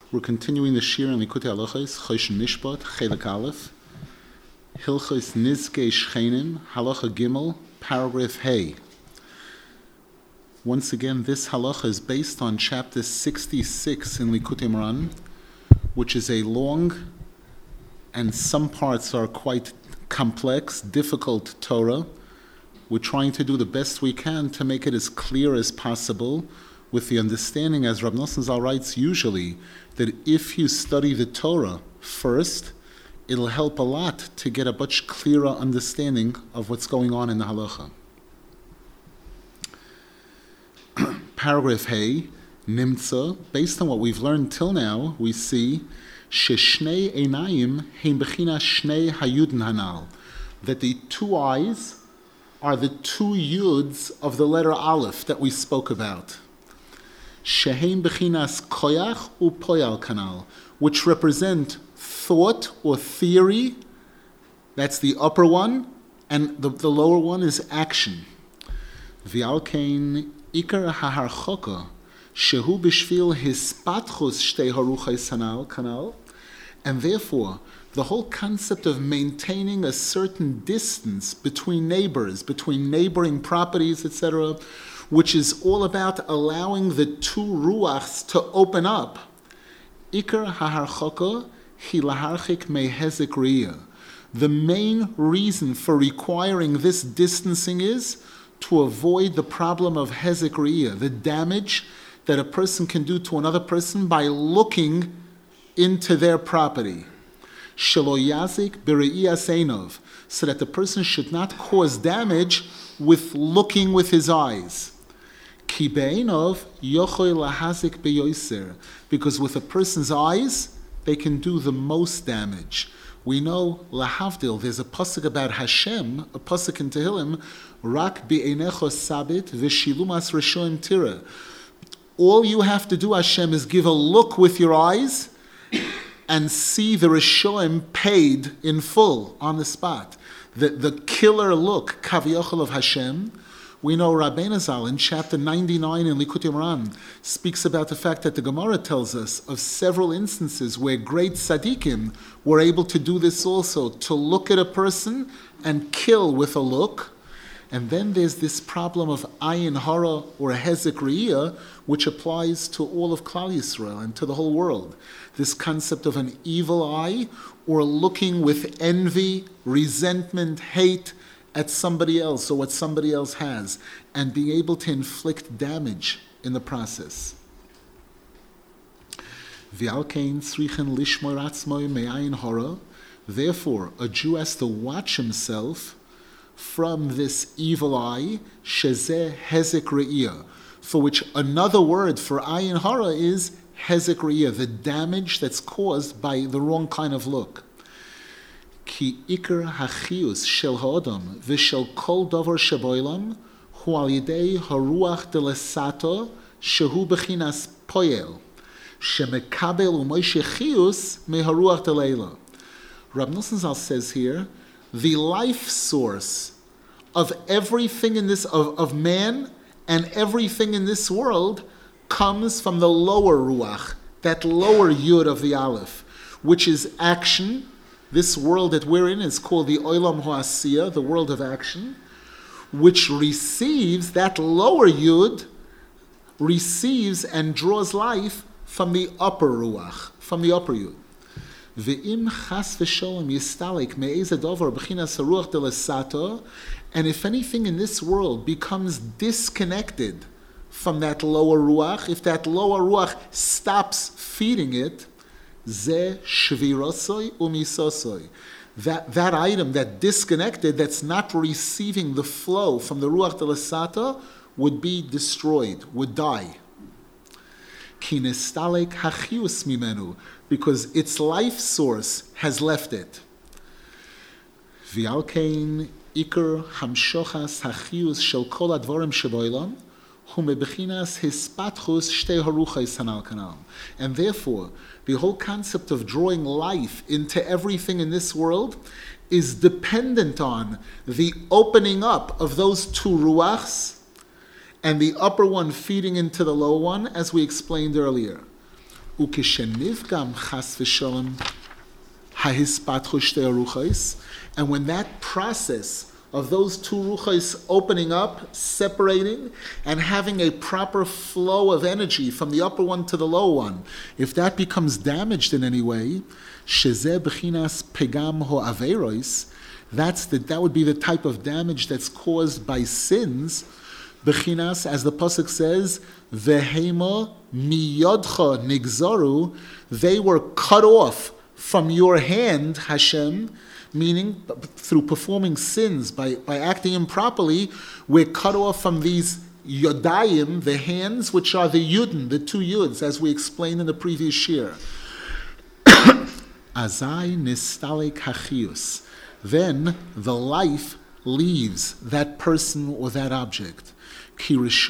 We're continuing the Shir in Likutei Halachos, Choshen Mishpat, Chelik Aleph, Hilchos Nizkei Shchenim, Halacha Gimel, paragraph Hey. Once again, this halacha is based on chapter 66 in Likutei Moharan, which is a long and some parts are quite complex, difficult Torah. We're trying to do the best we can to make it as clear as possible, with the understanding, as Rab Nosson Zal writes usually, that if you study the Torah first, it'll help a lot to get a much clearer understanding of what's going on in the halacha. Paragraph Hey, Nimtza, based on what we've learned till now, we see Sheshnei Einayim Hein Bechina Shnei Hayuden Hanal, that the two eyes are the two yuds of the letter Aleph that we spoke about. Sheheim Bechinas Koyach U Poyal Kanal, which represent thought or theory, that's the upper one, and the lower one is action. V'alkein Ikar HaHarchoka, Shehu Bishvil Hispatchus Shtei Haruchais Kanal, and therefore, the whole concept of maintaining a certain distance between neighbors, between neighboring properties, etc., which is all about allowing the two ruachs to open up. Ikar ha'harchoka hi laharchik mehezek riyah. The main reason for requiring this distancing is to avoid the problem of hezek riyah, the damage that a person can do to another person by looking into their property. Shelo yazik b're'iyas einov, so that the person should not cause damage with looking with his eyes. Ki be'einov yochoy lahazik beyoser, because with a person's eyes, they can do the most damage. We know, lahavdil, there's a pasuk about Hashem, a pasuk in Tehillim, rak bi'einecho sabit v'shilumas reshoim tira. All you have to do, Hashem, is give a look with your eyes and see the Rishoim paid in full on the spot. The killer look, Kaviyachol of Hashem. We know Rabbeinu Zal in chapter 99 in Likutei Moharan speaks about the fact that the Gemara tells us of several instances where great tzaddikim were able to do this also, to look at a person and kill with a look. And then there's this problem of ayin hara or hezek riyah, which applies to all of Klal Yisrael and to the whole world. This concept of an evil eye or looking with envy, resentment, hate at somebody else or what somebody else has, and being able to inflict damage in the process. Therefore, a Jew has to watch himself from this evil eye, shezeh hezek re'iyah, for which another word for ayin hara is hezek re'iyah, the damage that's caused by the wrong kind of look. Ki ikar hachius shel ha'odam v'shel kol davar sheboilam hu al yidei haruach delesato shehu bechinas poyel shemekabel u'moishe chius meharuach deleila. Rab Nosson Zal says here, the life source of everything in this, of man and everything in this world comes from the lower ruach, that lower yud of the aleph, which is action. This world that we're in is called the Olam Ha'asiyah, the world of action, which receives, that lower yud, receives and draws life from the upper ruach, from the upper yud. Ve'im chas v'sholem yistalik me'ez adover b'chinas haruach delesato, and if anything in this world becomes disconnected from that lower ruach, if that lower ruach stops feeding it, ze shvirosoi umisosoi, that item, that disconnected, that's not receiving the flow from the ruach delesato, would be destroyed, would die. Ki nistalek hachius mimenu, because its life source has left it. V'alkein ikar hamshochas hachius shel kol advarim sheboilam hu mebechinas hispatchus shtei haruchais hanal kanal. And therefore, the whole concept of drawing life into everything in this world is dependent on the opening up of those two ruachs and the upper one feeding into the lower one, as we explained earlier. Ukishenivgam chas v'sholem hahispatchu shtei haruchos, and when that process of those two ruchos opening up, separating, and having a proper flow of energy from the upper one to the lower one, if that becomes damaged in any way, shezeh b'chinas pegam ho'averos, that would be the type of damage that's caused by sins. B'chinas, as the pasuk says, vehema miyodcha nigzaru, they were cut off from your hand, Hashem, meaning through performing sins, by acting improperly, we're cut off from these yodayim, the hands, which are the yudin, the two yuds, as we explained in the previous year. Azai nistalek hachius. Then the life leaves that person or that object. Because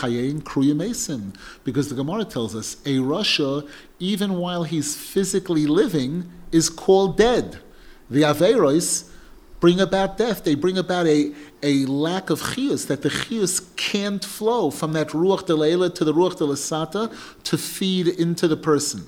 the Gemara tells us a Rasha, even while he's physically living, is called dead. The Averos bring about death. They bring about a lack of chiyus, that the chiyus can't flow from that Ruach Delayla to the Ruach Delasata to feed into the person.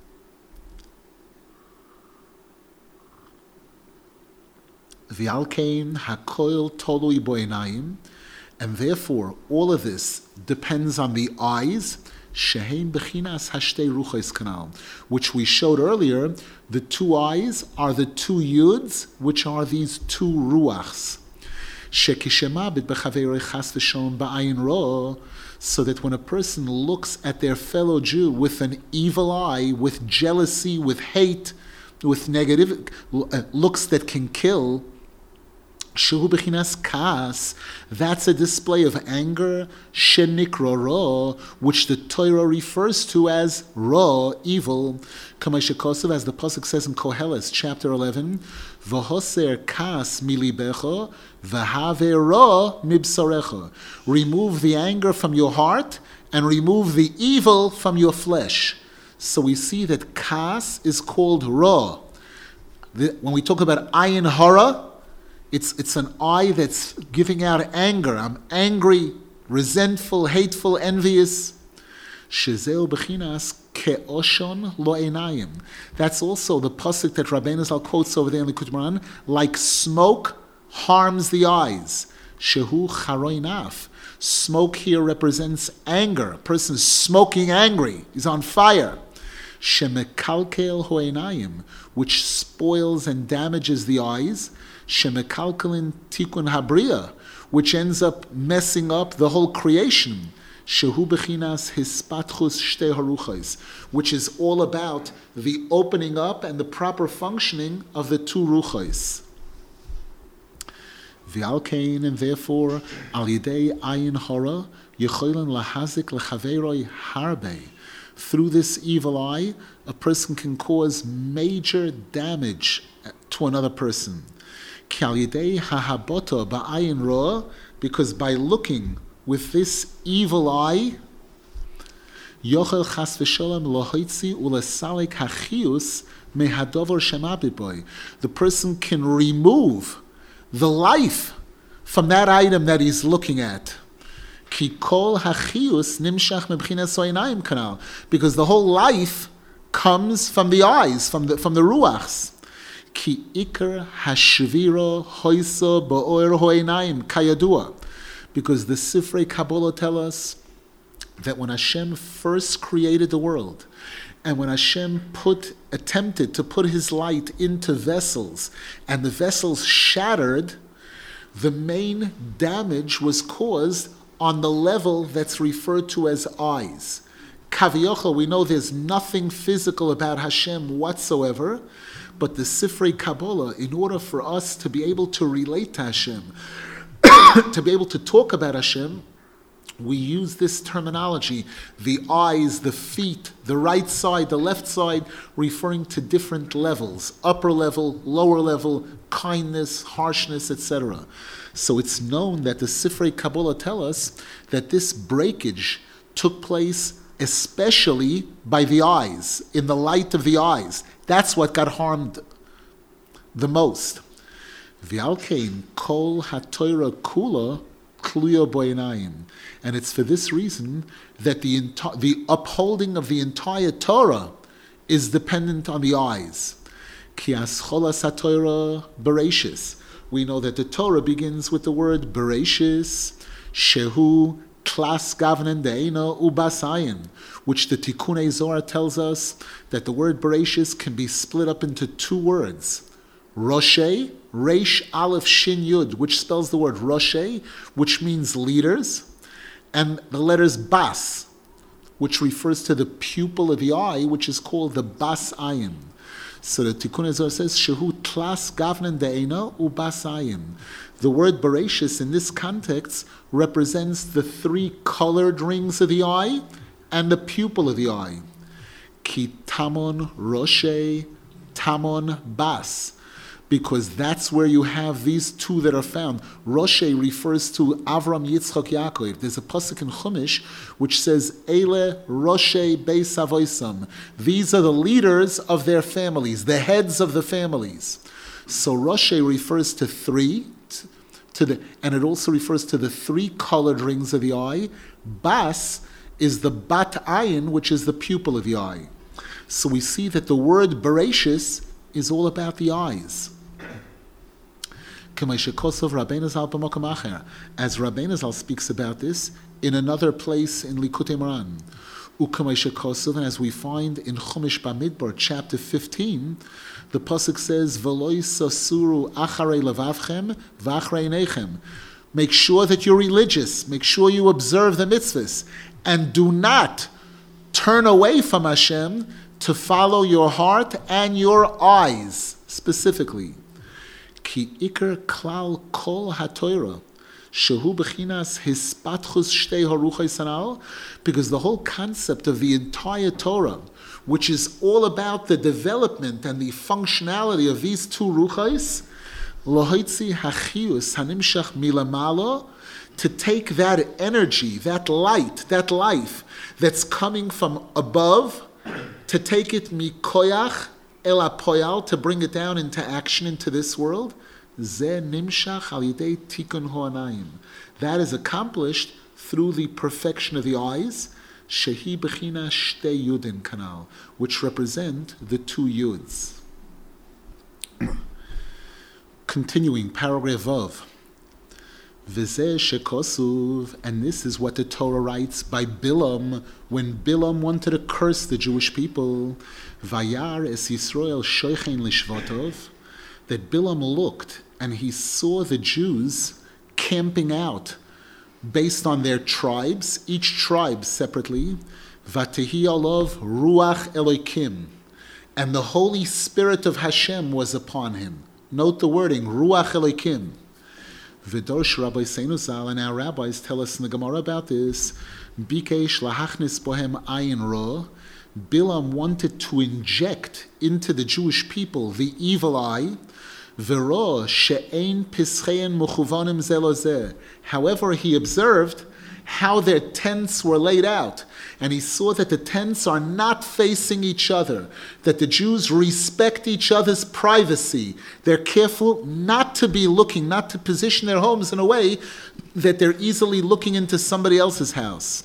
V'alkein hakoil tolui boinayim, and therefore all of this depends on the eyes, shehein bechinas hashtei ruchos kanal, which we showed earlier. The two eyes are the two yuds, which are these two ruachs. Shekishamabit bechaverei chas v'shalom ba'ayin ro, so that when a person looks at their fellow Jew with an evil eye, with jealousy, with hate, with negative looks that can kill, Shehu bechinas kas, that's a display of anger, shenikro ro, which the Torah refers to as ro, evil. Kamashikosav, as the pasuk says in Koheles, chapter 11, v'hoser kas milibecho, v'have ro mibsarecho. Remove the anger from your heart and remove the evil from your flesh. So we see that kas is called ro. When we talk about ayin hara, it's an eye that's giving out anger. I'm angry, resentful, hateful, envious. Shezeu bechinas ke'oshon lo einayim. That's also the pasuk that Rabbeinu Zal quotes over there in the Qumran, like smoke harms the eyes. Shehu charoinaf. Smoke here represents anger. A person is smoking angry. He's on fire. Shemekalkel ho'einayim, which spoils and damages the eyes. Shemekalkelin tikun habriya, which ends up messing up the whole creation. Shehu bechinas hispatchus shtei haruchos, which is all about the opening up and the proper functioning of the two ruchos. V'alkein, and therefore al yidei ayin hara yecholen lahazik lechaveroi harbe. Through this evil eye, a person can cause major damage to another person. Because by looking with this evil eye, the person can remove the life from that item that he's looking at. Because the whole life comes from the eyes, from the ruachs. Ki ikar hashvira hoisa ba'or ho'einayim kayadua, because the Sifrei Kabbalah tell us that when Hashem first created the world, and when Hashem attempted to put His light into vessels, and the vessels shattered, the main damage was caused on the level that's referred to as eyes. Kaviyachol, we know there's nothing physical about Hashem whatsoever, but the Sifrei Kabbalah, in order for us to be able to relate to Hashem, to be able to talk about Hashem, we use this terminology, the eyes, the feet, the right side, the left side, referring to different levels, upper level, lower level, kindness, harshness, etc. So it's known that the Sifrei Kabbalah tell us that this breakage took place especially by the eyes, in the light of the eyes. That's what got harmed the most. V'alkein kol ha'Torah kula Kluya boinayim. And it's for this reason that the upholding of the entire Torah is dependent on the eyes. Ki ascholas haTorah Bereshis. We know that the Torah begins with the word Bereshis, Shehu, Klas Gavnen De'ena Ubasayin, which the Tikkunei Zohar tells us that the word Bereshis can be split up into two words. Roshei, Reish Aleph Shin Yud, which spells the word Roshei, which means leaders, and the letters Bas, which refers to the pupil of the eye, which is called the Bas Ayin. So the Tikkun Zohar says, Shehu Tlas Gavnen De'ena Ubas Ayin. The word Bereshis in this context represents the three colored rings of the eye and the pupil of the eye. Ki Tamon Roshei, Tamon Bas. Because that's where you have these two that are found. Roshei refers to Avram, Yitzchak, Yaakov. There's a pasuk in Chumash which says, Eile Roshei Beis Avoisam. These are the leaders of their families, the heads of the families. So Roshei refers to three, and it also refers to the three colored rings of the eye. Bas is the Bat Ayin, which is the pupil of the eye. So we see that the word Bereshis is all about the eyes. As Rabbeinu Zal speaks about this in another place in Likutei Moharan. And as we find in Chumash Bamidbar, chapter 15, the pasuk says, "V'lo yisasuru acharei levavchem v'acharei einechem." Make sure that you're religious. Make sure you observe the mitzvahs, and do not turn away from Hashem to follow your heart and your eyes specifically. Ki ikar klal kol haTorah. Shehu b'chinas hispatchus shtei haruchos hanal, because the whole concept of the entire Torah, which is all about the development and the functionality of these two ruchos, lohoitzi hachius hanimshach milamalo, to take that energy, that light, that life that's coming from above, to take it mikoyach el apoyal, to bring it down into action into this world. Ze nimshach al yidei tikun ho'anayim. That is accomplished through the perfection of the eyes, shehi bechina shtei yudin kanal, which represent the two yuds. Continuing, paragraph Vav. V'zeh shekosuv, and this is what the Torah writes by Bilam, when Bilam wanted to curse the Jewish people. Vayar es Yisrael shoichen lishvotov, that Bilam looked and he saw the Jews camping out based on their tribes, each tribe separately. Vatehi alav ruach Elokim, and the Holy Spirit of Hashem was upon him. Note the wording, ruach Elokim. V'dorsh Rabbi Seinu Zal, and our rabbis tell us in the Gemara about this. Bikesh lahachnis bohem ayin ro. Bilam wanted to inject into the Jewish people the evil eye. V'ro she'ein pischein muchuvanim zelozeh. However, he observed how their tents were laid out, and he saw that the tents are not facing each other, that the Jews respect each other's privacy. They're careful not to be looking, not to position their homes in a way that they're easily looking into somebody else's house.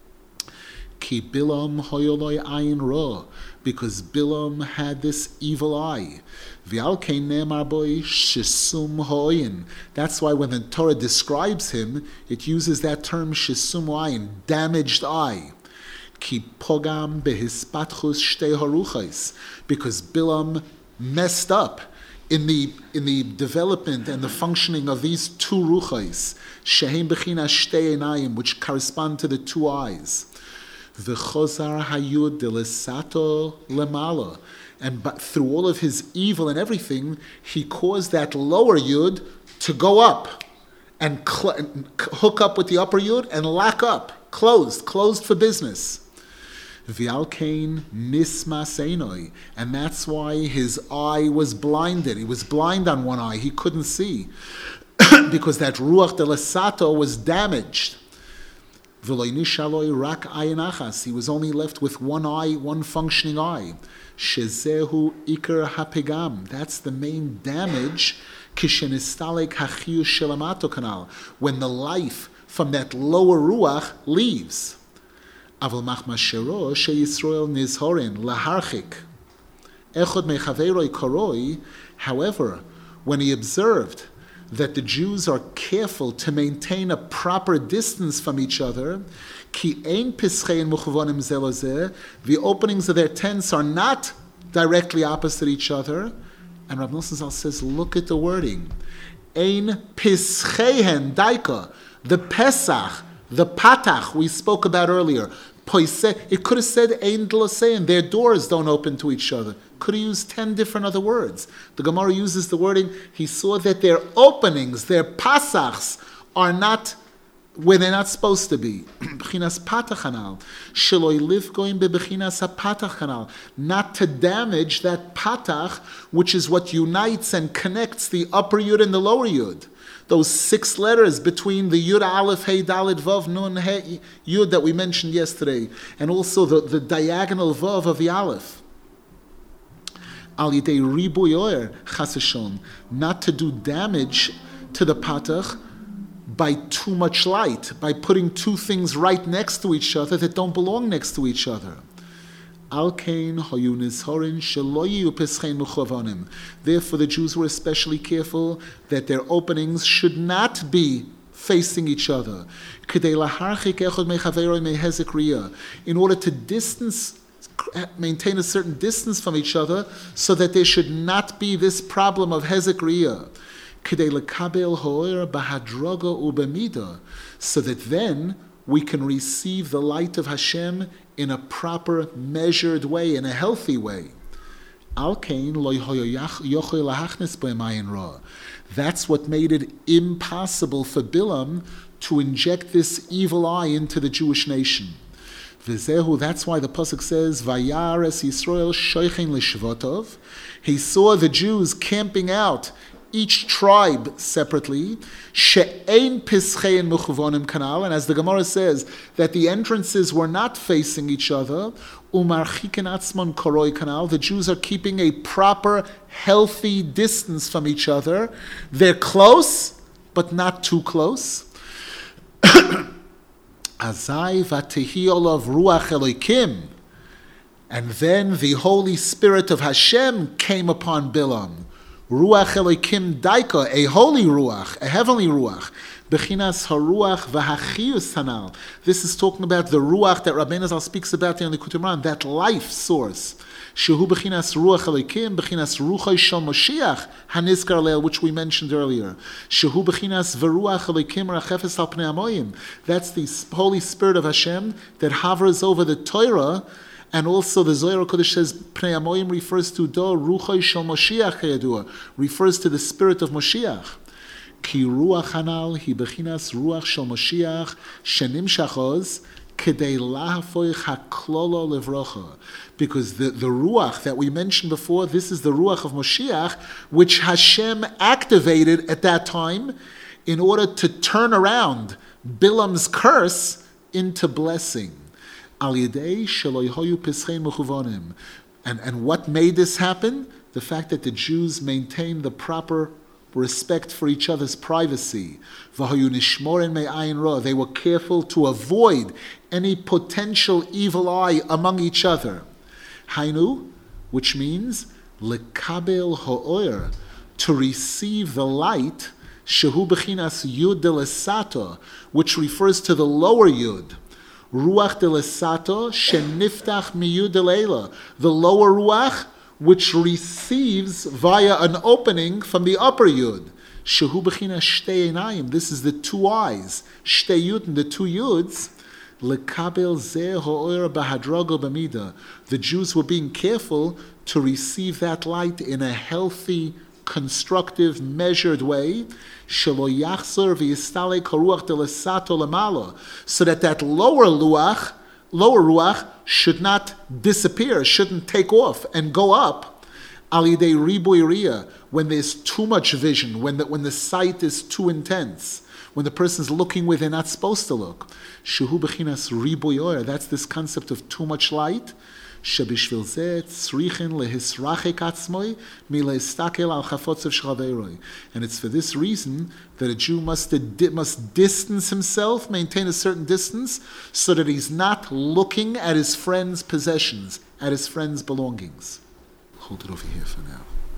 Ki Bilam hoyoloi ayin ro, because Bilam had this evil eye. V'alkein ne'emar boi shisum ho'in. That's why when the Torah describes him, it uses that term shisum ho'in, damaged eye. Ki pogam behispatchus shtei haruchos, because Bilam messed up in the development and the functioning of these two ruchos, shehem bechina shtei einayim, which correspond to the two eyes. V'chozar hayud delesato lemala, and but through all of his evil and everything, he caused that lower yud to go up and hook up with the upper yud and lock up, closed for business. V'alkein nismas einoi, and that's why his eye was blinded. He was blind on one eye; he couldn't see because that ruach delesato was damaged. He was only left with one eye, one functioning eye. Shezehu ikar hapegam. That's the main damage Kishenistalek hachiyus shelamato kanal, when the life from that lower ruach leaves. Aval machmas shero sheYisrael nizhorin laharchik. Echod mechaveroi koroi. However, when he observed that the Jews are careful to maintain a proper distance from each other, ki ein pischein muchavonim zelozeh, the openings of their tents are not directly opposite each other. And Rav Nosson Zal says, look at the wording. Ein pischehen daika, the Pesach, the Patach we spoke about earlier. It could have said ein dlosein, their doors don't open to each other. Could have used 10 different other words. The Gemara uses the wording, he saw that their openings, their pasachs, are not where they're not supposed to be. B'chinas patach hanal. Sheloi livgoim b'chinas patach hanal. Not to damage that patach, which is what unites and connects the upper yud and the lower yud. Those 6 letters between the Yud Aleph Hey Dalet Vav Nun Hey Yud that we mentioned yesterday, and also the diagonal Vav of the Aleph. Al Yidei Ribuy Oyer Chas v'Shalom, not to do damage to the patach by too much light, by putting 2 things right next to each other that don't belong next to each other. Therefore, the Jews were especially careful that their openings should not be facing each other. In order to maintain a certain distance from each other, so that there should not be this problem of hezek riyah. So that then we can receive the light of Hashem in a proper, measured way, in a healthy way. That's what made it impossible for Bilam to inject this evil eye into the Jewish nation. That's why the pasuk says, "Vayares Yisrael shoichen lishvotov." He saw the Jews camping out, each tribe separately. She'ein pischein muchavonim kanal, and as the Gemara says, that the entrances were not facing each other. Umarchiken atzmon koroi kanal. The Jews are keeping a proper, healthy distance from each other. They're close, but not too close. Azai vatehi olav ruach Elokim. And then the Holy Spirit of Hashem came upon Bilam. Ruach Elokim daika, a holy ruach, a heavenly ruach. Bechinas haruach v'hachiyus hanal. This is talking about the ruach that Rabbeinu Zal speaks about there in the Likutei Moharan, that life source. Shehu bechinas ruach Elokim, bechinas ruchai shel Moshiach hanizkar leil, which we mentioned earlier. Shehu bechinas v'ruach Elokim rachefes al pnei hamoyim. That's the Holy Spirit of Hashem that hovers over the Torah. And also the Zohar Kodesh says, Pnei Hamoyim refers to Do Ruchai Shel Moshiach Kayadua, refers to the spirit of Moshiach. Ki Ruach Hanal hi bechinas Ruach Shel Moshiach shenim shachos kedei lahafoich haklolo levrocha. Because the Ruach that we mentioned before, this is the Ruach of Moshiach, which Hashem activated at that time in order to turn around Bilam's curse into blessing. And what made this happen? The fact that the Jews maintained the proper respect for each other's privacy. They were careful to avoid any potential evil eye among each other. Hainu, which means lekabel ha'oyer, to receive the light, shehu bechinas yud delesato, which refers to the lower yud. Ruach delesato sheniftach miyud deleila, the lower ruach which receives via an opening from the upper yud. Shehu b'chinas shtei einayim. This is the 2 eyes, shtei yud, and the 2 yuds. Lekabel zeh ha'or b'hadrogo b'mida. The Jews were being careful to receive that light in a healthy, constructive, measured way, so that that lower ruach should not disappear, shouldn't take off and go up. When there's too much vision, when the sight is too intense, when the person's looking where they're not supposed to look. That's this concept of too much light. שבשביל זה צריכים להסרחק עצמוי מלהסתכל על חפציו של חברוי. And it's for this reason that a Jew must distance himself, maintain a certain distance, so that he's not looking at his friend's possessions, at his friend's belongings. Hold it over here for now.